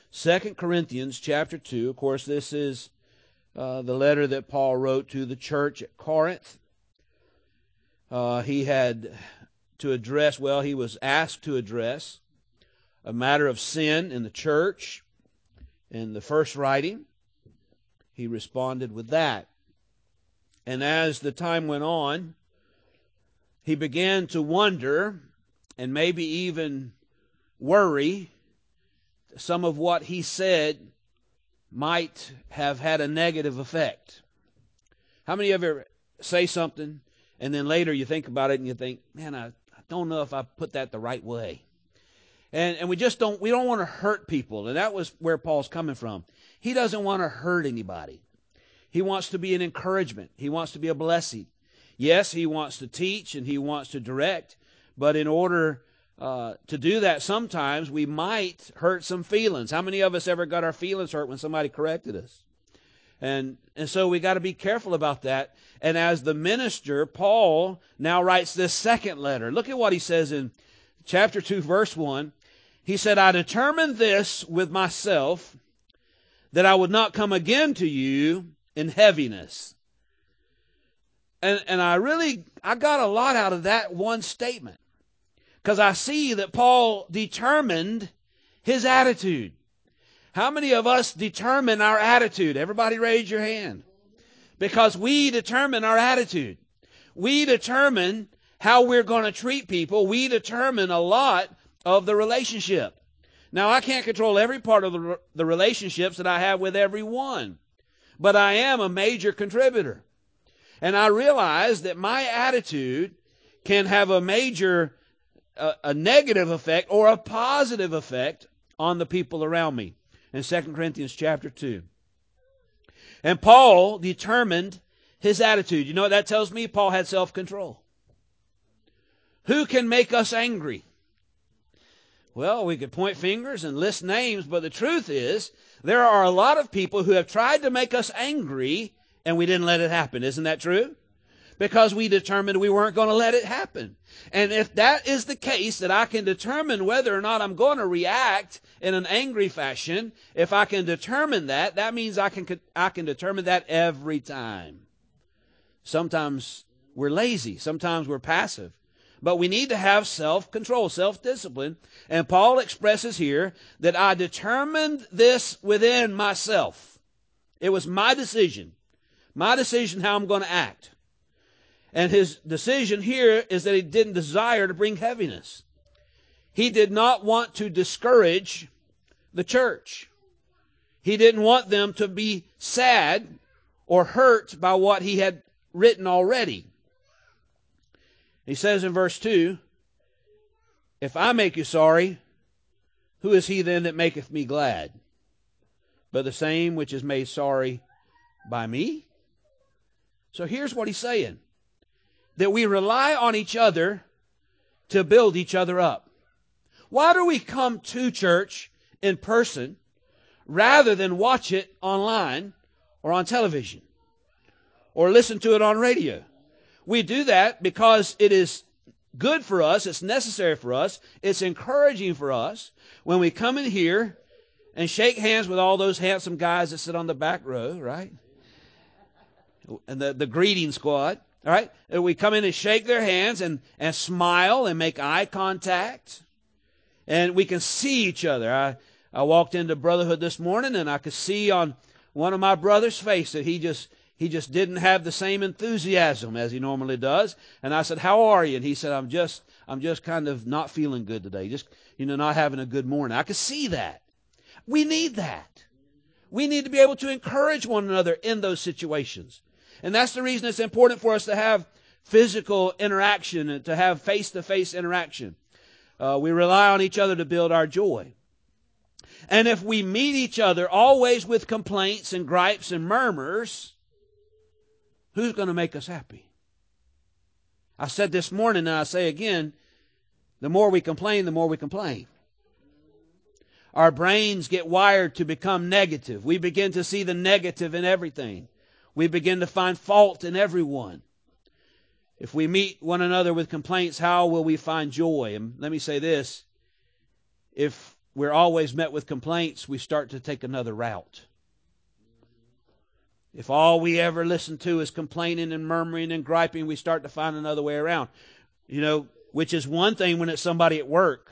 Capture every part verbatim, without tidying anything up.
Second Corinthians chapter two. Of course, this is uh, the letter that Paul wrote to the church at Corinth. Uh, he had to address, well, he was asked to address a matter of sin in the church. In the first writing, he responded with that. And as the time went on, he began to wonder and maybe even worry some of what he said might have had a negative effect. How many of you ever say something and then later you think about it and you think, man, I, I don't know if I put that the right way. And and we just don't, we don't want to hurt people. And that was where Paul's coming from. He doesn't want to hurt anybody. He wants to be an encouragement. He wants to be a blessing. Yes, he wants to teach and he wants to direct. But in order uh, to do that, sometimes we might hurt some feelings. How many of us ever got our feelings hurt when somebody corrected us? And and so we got to be careful about that. And as the minister, Paul now writes this second letter. Look at what he says in chapter two, verse one. He said, I determined this with myself, that I would not come again to you in heaviness. And, and I really, I got a lot out of that one statement. Because I see that Paul determined his attitude. How many of us determine our attitude? Everybody raise your hand. Because we determine our attitude. We determine how we're going to treat people. We determine a lot of the relationship. Now, I can't control every part of the, the relationships that I have with everyone. But I am a major contributor. And I realize that my attitude can have a major, a, a negative effect or a positive effect on the people around me. In Second Corinthians chapter two. And Paul determined his attitude. You know what that tells me? Paul had self-control. Who can make us angry? Well, we could point fingers and list names, but the truth is, there are a lot of people who have tried to make us angry, and we didn't let it happen. Isn't that true? Because we determined we weren't going to let it happen. And if that is the case, that I can determine whether or not I'm going to react in an angry fashion, if I can determine that, that means I can, I can determine that every time. Sometimes we're lazy. Sometimes we're passive. But we need to have self-control, self-discipline. And Paul expresses here that I determined this within myself. It was my decision. My decision how I'm going to act. And his decision here is that he didn't desire to bring heaviness. He did not want to discourage the church. He didn't want them to be sad or hurt by what he had written already. He says in verse two, if I make you sorry, who is he then that maketh me glad? But the same which is made sorry by me? So here's what he's saying. That we rely on each other to build each other up. Why do we come to church in person rather than watch it online or on television or listen to it on radio? We do that because it is good for us, it's necessary for us, it's encouraging for us when we come in here and shake hands with all those handsome guys that sit on the back row, right? And the, the greeting squad, all right? And we come in and shake their hands and, and smile and make eye contact. And we can see each other. I, I walked into Brotherhood this morning and I could see on one of my brother's face that he just He just didn't have the same enthusiasm as he normally does. And I said, how are you? And he said, I'm just, I'm just kind of not feeling good today. Just, you know, not having a good morning. I could see that. We need that. We need to be able to encourage one another in those situations. And that's the reason it's important for us to have physical interaction and to have face-to-face interaction. Uh, we rely on each other to build our joy. And if we meet each other always with complaints and gripes and murmurs, who's going to make us happy? I said this morning and I say again, the more we complain, the more we complain. Our brains get wired to become negative. We begin to see the negative in everything. We begin to find fault in everyone. If we meet one another with complaints, how will we find joy? And let me say this. If we're always met with complaints, we start to take another route. If all we ever listen to is complaining and murmuring and griping, we start to find another way around. You know, which is one thing when it's somebody at work.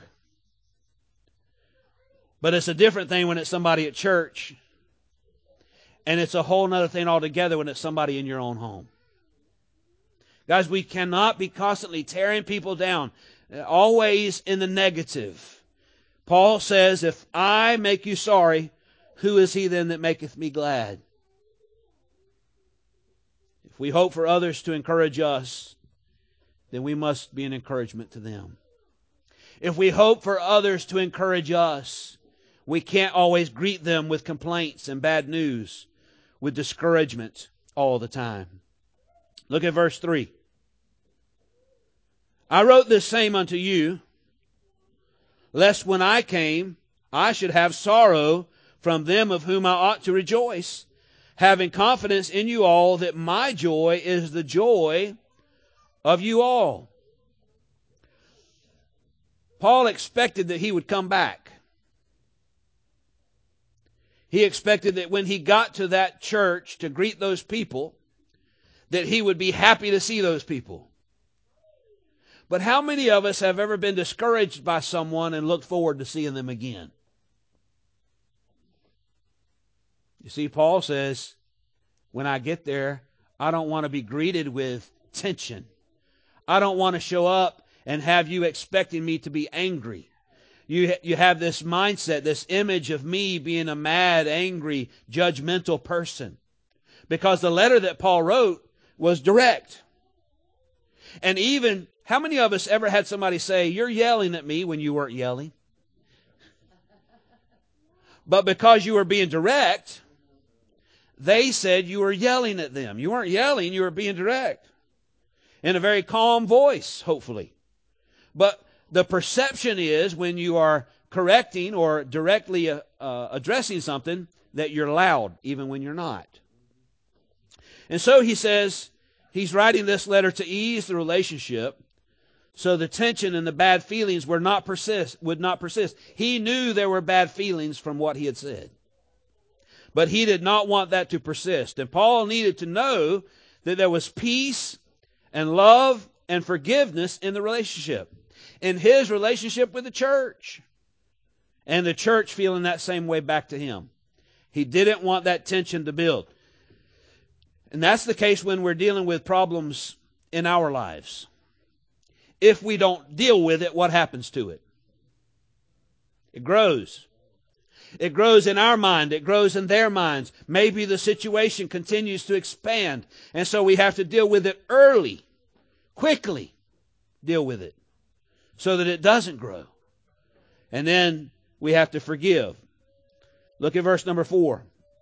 But it's a different thing when it's somebody at church. And it's a whole other thing altogether when it's somebody in your own home. Guys, we cannot be constantly tearing people down, always in the negative. Paul says, if I make you sorry, who is he then that maketh me glad? If we hope for others to encourage us, then we must be an encouragement to them. If we hope for others to encourage us, we can't always greet them with complaints and bad news, with discouragement all the time. Look at verse three. I wrote this same unto you, lest when I came, I should have sorrow from them of whom I ought to rejoice, having confidence in you all that my joy is the joy of you all. Paul expected that he would come back. He expected that when he got to that church to greet those people, that he would be happy to see those people. But how many of us have ever been discouraged by someone and looked forward to seeing them again? You see, Paul says, when I get there, I don't want to be greeted with tension. I don't want to show up and have you expecting me to be angry. You, you have this mindset, this image of me being a mad, angry, judgmental person. Because the letter that Paul wrote was direct. And even, how many of us ever had somebody say, you're yelling at me when you weren't yelling? But because you were being direct, they said you were yelling at them. You weren't yelling, you were being direct. In a very calm voice, hopefully. But the perception is when you are correcting or directly uh, uh, addressing something that you're loud, even when you're not. And so he says he's writing this letter to ease the relationship so the tension and the bad feelings were not persist, would not persist. He knew there were bad feelings from what he had said. But he did not want that to persist. And Paul needed to know that there was peace and love and forgiveness in the relationship. In his relationship with the church. And the church feeling that same way back to him. He didn't want that tension to build. And that's the case when we're dealing with problems in our lives. If we don't deal with it, what happens to it? It grows. It grows in our mind. It grows in their minds. Maybe the situation continues to expand. And so we have to deal with it early. Quickly deal with it. So that it doesn't grow. And then we have to forgive. Look at verse number four.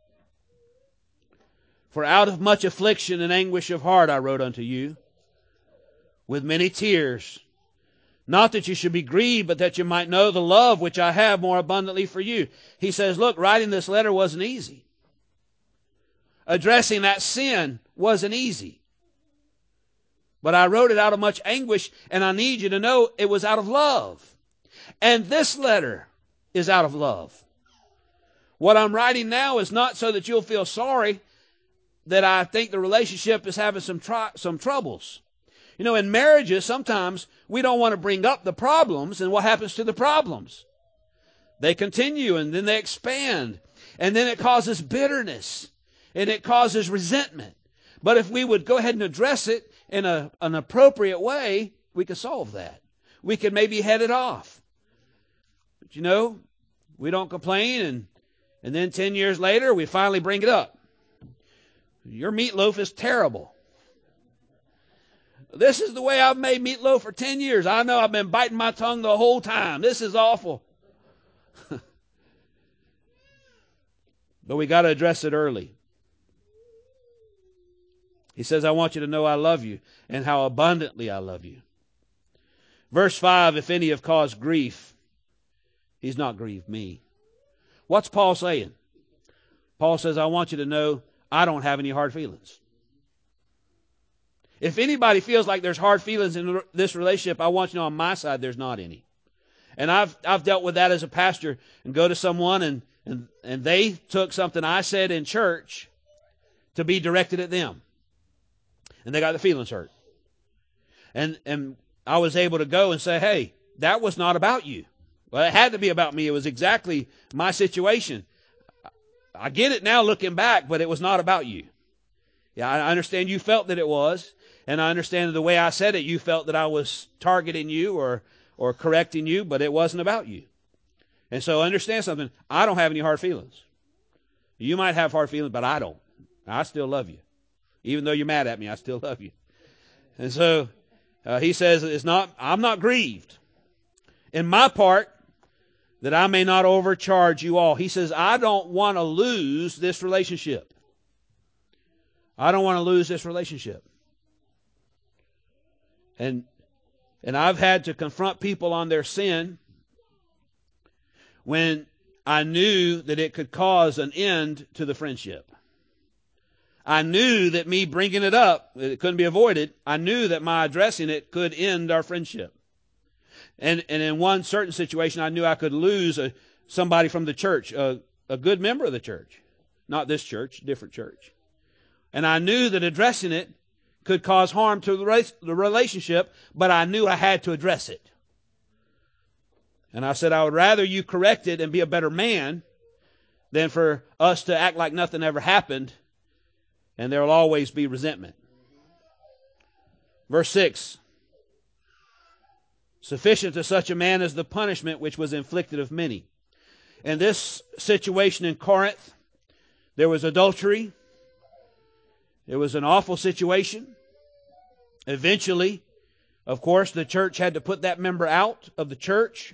For out of much affliction and anguish of heart I wrote unto you, with many tears, not that you should be grieved, but that you might know the love which I have more abundantly for you. He says, look, writing this letter wasn't easy. Addressing that sin wasn't easy. But I wrote it out of much anguish, and I need you to know it was out of love. And this letter is out of love. What I'm writing now is not so that you'll feel sorry that I think the relationship is having some tr- some troubles. You know, in marriages, sometimes we don't want to bring up the problems, and what happens to the problems? They continue, and then they expand, and then it causes bitterness, and it causes resentment. But if we would go ahead and address it in a, an appropriate way, we could solve that. We could maybe head it off. But you know, we don't complain, and, and then ten years later, we finally bring it up. Your meatloaf is terrible. This is the way I've made meatloaf for ten years. I know I've been biting my tongue the whole time. This is awful. But we got to address it early. He says, I want you to know I love you and how abundantly I love you. Verse five, if any have caused grief, he's not grieved me. What's Paul saying? Paul says, I want you to know I don't have any hard feelings. If anybody feels like there's hard feelings in this relationship, I want you to know on my side there's not any. And I've I've dealt with that as a pastor, and go to someone and, and, and they took something I said in church to be directed at them. And they got their feelings hurt. And and I was able to go and say, hey, that was not about you. Well, it had to be about me. It was exactly my situation. I get it now looking back, but it was not about you. Yeah, I understand you felt that it was, and I understand the way I said it, you felt that I was targeting you or or correcting you, but it wasn't about you. And so understand something. I don't have any hard feelings. You might have hard feelings, but I don't. I still love you. Even though you're mad at me, I still love you. And so uh, he says, it's not, I'm not grieved. In my part, that I may not overcharge you all. He says, I don't want to lose this relationship. I don't want to lose this relationship. And and I've had to confront people on their sin when I knew that it could cause an end to the friendship. I knew that me bringing it up, it couldn't be avoided. I knew that my addressing it could end our friendship. And and in one certain situation, I knew I could lose a, somebody from the church, a, a good member of the church. Not this church, different church. And I knew that addressing it could cause harm to the relationship, but I knew I had to address it. And I said, I would rather you correct it and be a better man than for us to act like nothing ever happened, and there will always be resentment. Verse six. Sufficient to such a man as the punishment which was inflicted of many. In this situation in Corinth, there was adultery. It was an awful situation. Eventually, of course, the church had to put that member out of the church.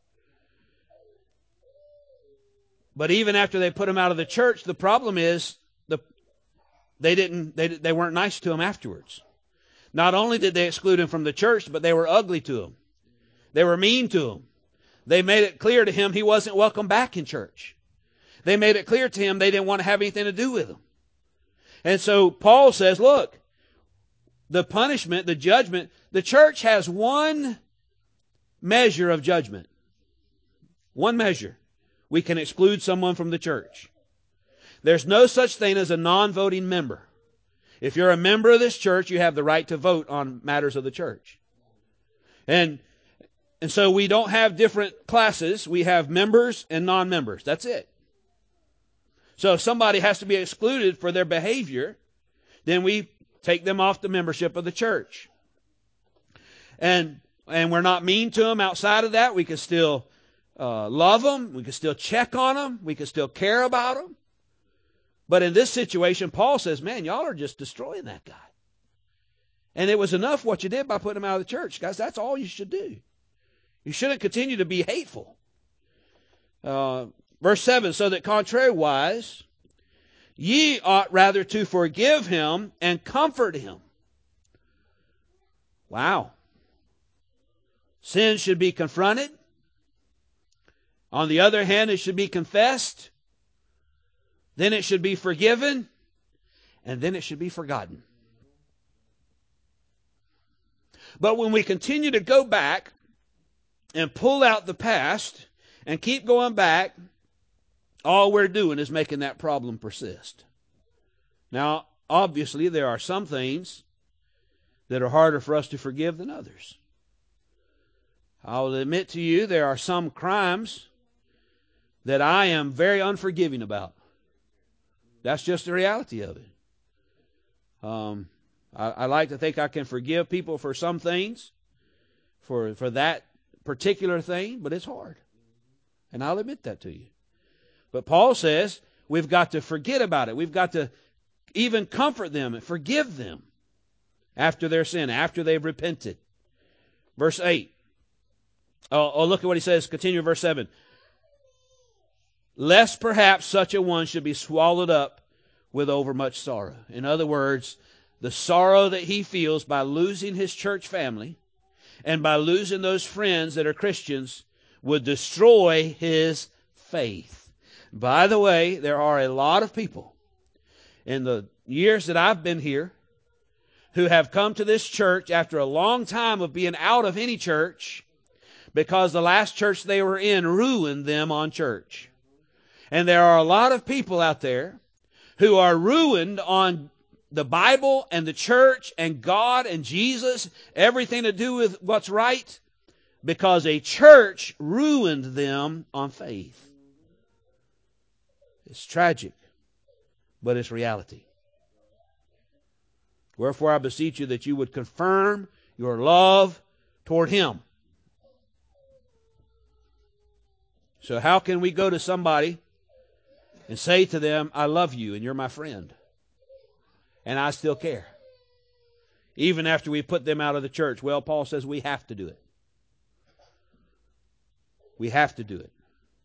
But even after they put him out of the church, the problem is the they didn't they they weren't nice to him afterwards. Not only did they exclude him from the church, but they were ugly to him. They were mean to him. They made it clear to him he wasn't welcome back in church. They made it clear to him they didn't want to have anything to do with him. And so Paul says, look, the punishment, the judgment, the church has one measure of judgment. One measure. We can exclude someone from the church. There's no such thing as a non-voting member. If you're a member of this church, you have the right to vote on matters of the church. And, and so we don't have different classes. We have members and non-members. That's it. So if somebody has to be excluded for their behavior, then we take them off the membership of the church. And and we're not mean to them outside of that. We can still uh, love them. We can still check on them. We can still care about them. But in this situation, Paul says, man, y'all are just destroying that guy. And it was enough what you did by putting him out of the church. Guys, that's all you should do. You shouldn't continue to be hateful. Uh, verse seven, so that contrariwise, ye ought rather to forgive him and comfort him. Wow. Sin should be confronted. On the other hand, it should be confessed. Then it should be forgiven. And then it should be forgotten. But when we continue to go back and pull out the past and keep going back, all we're doing is making that problem persist. Now, obviously, there are some things that are harder for us to forgive than others. I'll admit to you, there are some crimes that I am very unforgiving about. That's just the reality of it. Um, I, I like to think I can forgive people for some things, for, for that particular thing, but it's hard. And I'll admit that to you. But Paul says we've got to forget about it. We've got to even comfort them and forgive them after their sin, after they've repented. Verse eight. Oh, oh, look at what he says. Continue verse seven. Lest perhaps such a one should be swallowed up with overmuch sorrow. In other words, the sorrow that he feels by losing his church family and by losing those friends that are Christians would destroy his faith. By the way, there are a lot of people in the years that I've been here who have come to this church after a long time of being out of any church because the last church they were in ruined them on church. And there are a lot of people out there who are ruined on the Bible and the church and God and Jesus, everything to do with what's right, because a church ruined them on faith. It's tragic, but it's reality. Wherefore I beseech you that you would confirm your love toward Him. So how can we go to somebody and say to them, I love you and you're my friend, and I still care, even after we put them out of the church? Well, Paul says we have to do it. We have to do it.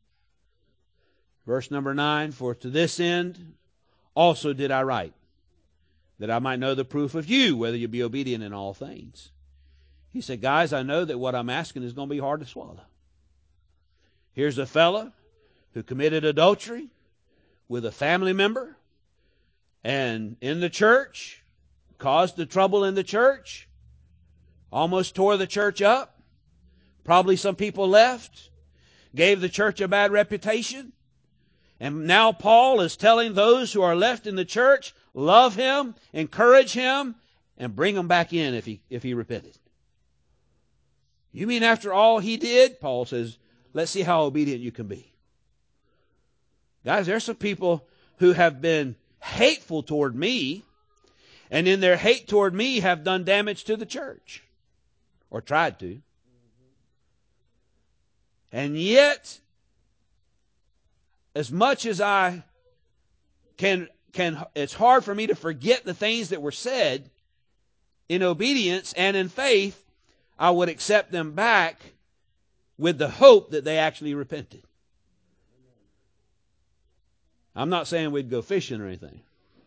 Verse number nine, for to this end also did I write, that I might know the proof of you, whether you be obedient in all things. He said, guys, I know that what I'm asking is going to be hard to swallow. Here's a fella who committed adultery with a family member, and in the church, caused the trouble in the church, almost tore the church up. Probably some people left, gave the church a bad reputation. And now Paul is telling those who are left in the church, love him, encourage him, and bring him back in if he, if he repented. You mean after all he did? Paul says, let's see how obedient you can be. Guys, there's some people who have been hateful toward me, and in their hate toward me have done damage to the church, or tried to. And yet, as much as I can, can, it's hard for me to forget the things that were said in obedience and in faith, I would accept them back with the hope that they actually repented. I'm not saying we'd go fishing or anything.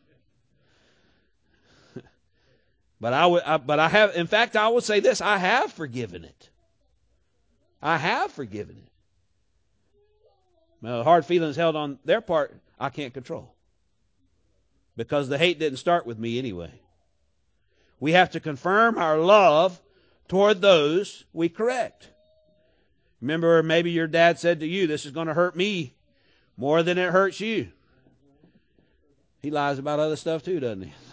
But I would, I, but I have, in fact, I would say this, I have forgiven it. I have forgiven it. Now, hard feelings held on their part, I can't control. Because the hate didn't start with me anyway. We have to confirm our love toward those we correct. Remember, maybe your dad said to you, this is going to hurt me more than it hurts you. He lies about other stuff too, doesn't he?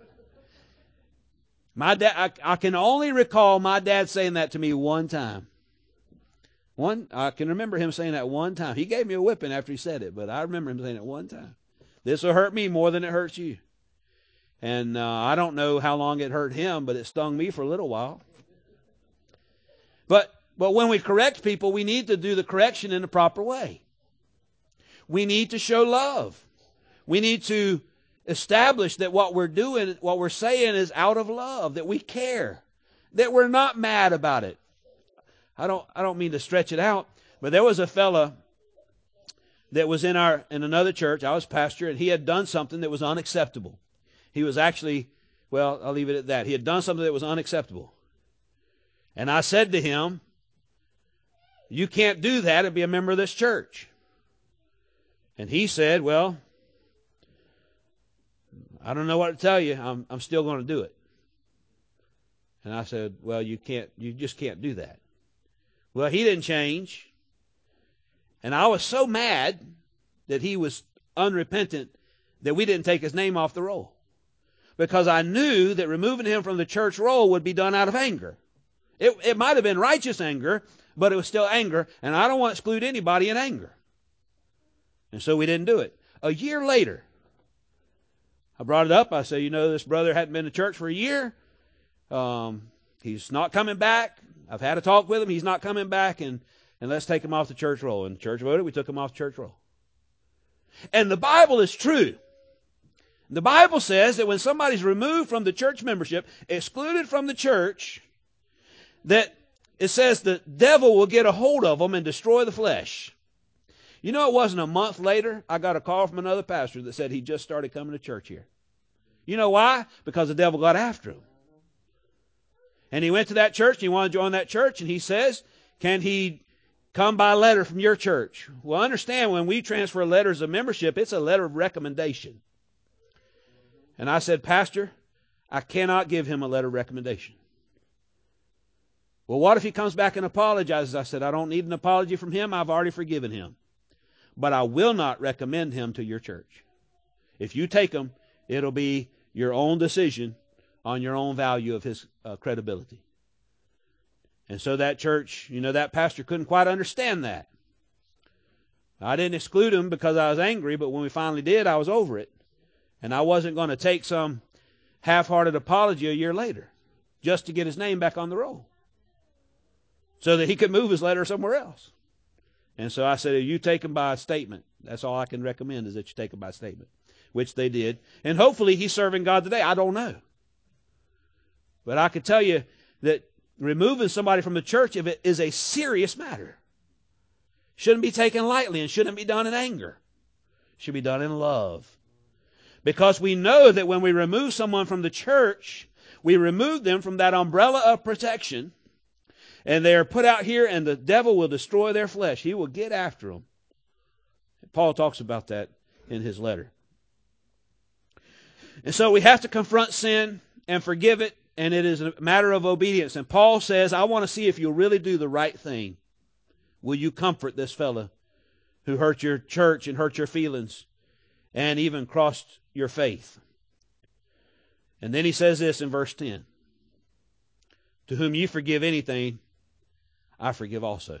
My dad, I, I can only recall my dad saying that to me one time. One, I can remember him saying that one time. He gave me a whipping after he said it, but I remember him saying it one time. This will hurt me more than it hurts you. And uh, I don't know how long it hurt him, but it stung me for a little while. But but when we correct people, we need to do the correction in the proper way. We need to show love. We need to establish that what we're doing, what we're saying is out of love, that we care, that we're not mad about it. I don't I don't mean to stretch it out, but there was a fella that was in our in another church. I was pastor, and he had done something that was unacceptable. He was actually, well, I'll leave it at that. He had done something that was unacceptable. And I said to him, you can't do that and be a member of this church. And he said, well, I don't know what to tell you. I'm, I'm still going to do it. And I said, well, you can't, you just can't do that. Well, he didn't change. And I was so mad that he was unrepentant that we didn't take his name off the roll. Because I knew that removing him from the church roll would be done out of anger. It, it might have been righteous anger, but it was still anger. And I don't want to exclude anybody in anger. And so we didn't do it. A year later, I brought it up. I said, you know, this brother hadn't been to church for a year. Um, he's not coming back. I've had a talk with him. He's not coming back. And, and let's take him off the church roll. And the church voted. We took him off the church roll. And the Bible is true. The Bible says that when somebody's removed from the church membership, excluded from the church, that it says the devil will get a hold of them and destroy the flesh. You know, it wasn't a month later, I got a call from another pastor that said he just started coming to church here. You know why? Because the devil got after him. And he went to that church, and he wanted to join that church, and he says, can he come by letter from your church? Well, understand, when we transfer letters of membership, it's a letter of recommendation. And I said, Pastor, I cannot give him a letter of recommendation. Well, what if he comes back and apologizes? I said, I don't need an apology from him. I've already forgiven him. But I will not recommend him to your church. If you take him, it'll be your own decision on your own value of his uh, credibility. And so that church, you know, that pastor couldn't quite understand that. I didn't exclude him because I was angry, but when we finally did, I was over it. And I wasn't going to take some half-hearted apology a year later just to get his name back on the roll so that he could move his letter somewhere else. And so I said, you take him by a statement. That's all I can recommend, is that you take him by statement, which they did. And hopefully he's serving God today. I don't know. But I can tell you that removing somebody from the church if it is a serious matter. Shouldn't be taken lightly and shouldn't be done in anger. It should be done in love. Because we know that when we remove someone from the church, we remove them from that umbrella of protection, and they are put out here, and the devil will destroy their flesh. He will get after them. Paul talks about that in his letter. And so we have to confront sin and forgive it, and it is a matter of obedience. And Paul says, I want to see if you'll really do the right thing. Will you comfort this fellow who hurt your church and hurt your feelings and even crossed your faith? And then he says this in verse ten. To whom you forgive anything, I forgive also.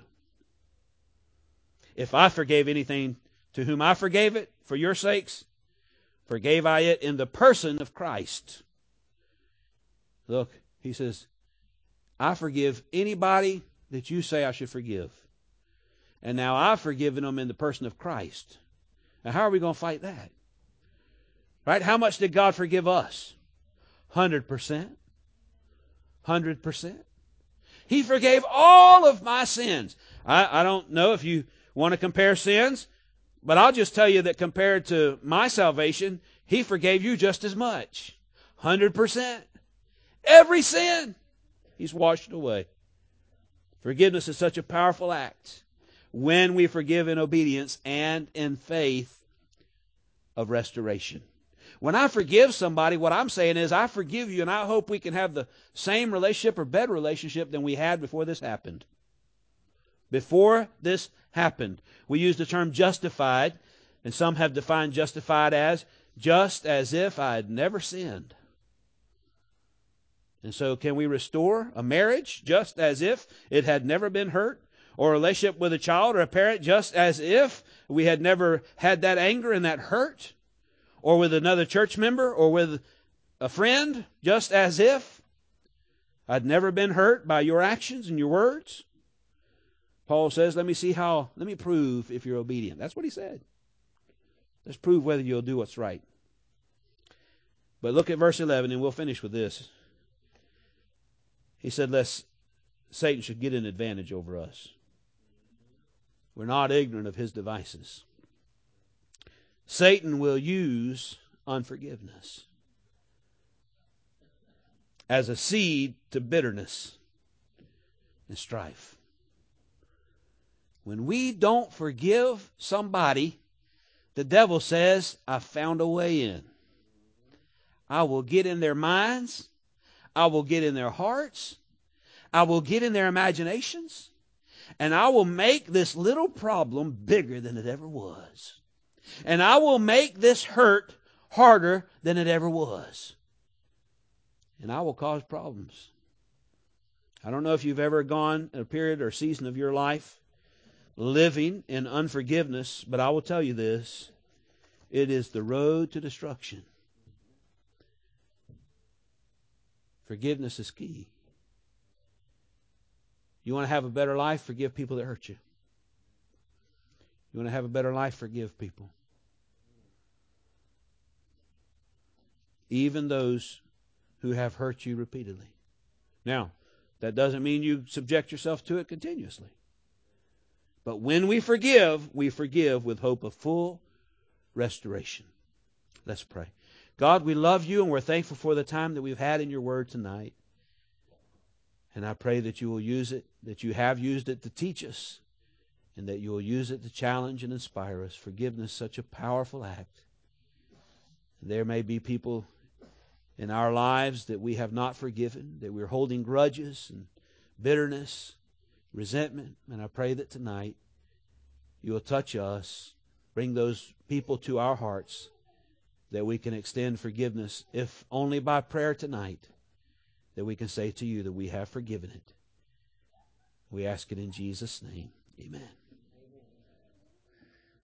If I forgave anything to whom I forgave it for your sakes, forgave I it in the person of Christ. Look, he says, I forgive anybody that you say I should forgive. And now I've forgiven them in the person of Christ. Now how are we going to fight that? Right? How much did God forgive us? one hundred percent. one hundred percent. He forgave all of my sins. I, I don't know if you want to compare sins, but I'll just tell you that compared to my salvation, He forgave you just as much. one hundred percent. Every sin, He's washed away. Forgiveness is such a powerful act when we forgive in obedience and in faith of restoration. When I forgive somebody, what I'm saying is I forgive you, and I hope we can have the same relationship or better relationship than we had before this happened. Before this happened, we use the term justified, and some have defined justified as just as if I had never sinned. And so can we restore a marriage just as if it had never been hurt? Or a relationship with a child or a parent just as if we had never had that anger and that hurt? Or with another church member or with a friend just as if I'd never been hurt by your actions and your words? Paul says, let me see how, let me prove if you're obedient. That's what he said. Let's prove whether you'll do what's right. But look at verse eleven, and we'll finish with this. He said, lest Satan should get an advantage over us. We're not ignorant of his devices. Satan will use unforgiveness as a seed to bitterness and strife. When we don't forgive somebody, the devil says, I found a way in. I will get in their minds. I will get in their hearts. I will get in their imaginations. And I will make this little problem bigger than it ever was. And I will make this hurt harder than it ever was. And I will cause problems. I don't know if you've ever gone a period or season of your life living in unforgiveness, but I will tell you this. It is the road to destruction. Forgiveness is key. You want to have a better life? Forgive people that hurt you. You want to have a better life? Forgive people. Even those who have hurt you repeatedly. Now, that doesn't mean you subject yourself to it continuously. But when we forgive, we forgive with hope of full restoration. Let's pray. God, we love you, and we're thankful for the time that we've had in your word tonight. And I pray that you will use it, that you have used it to teach us, and that you will use it to challenge and inspire us. Forgiveness is such a powerful act. There may be people in our lives that we have not forgiven, that we're holding grudges and bitterness, resentment. And I pray that tonight you will touch us, bring those people to our hearts, that we can extend forgiveness, if only by prayer tonight, that we can say to you that we have forgiven it. We ask it in Jesus' name. Amen.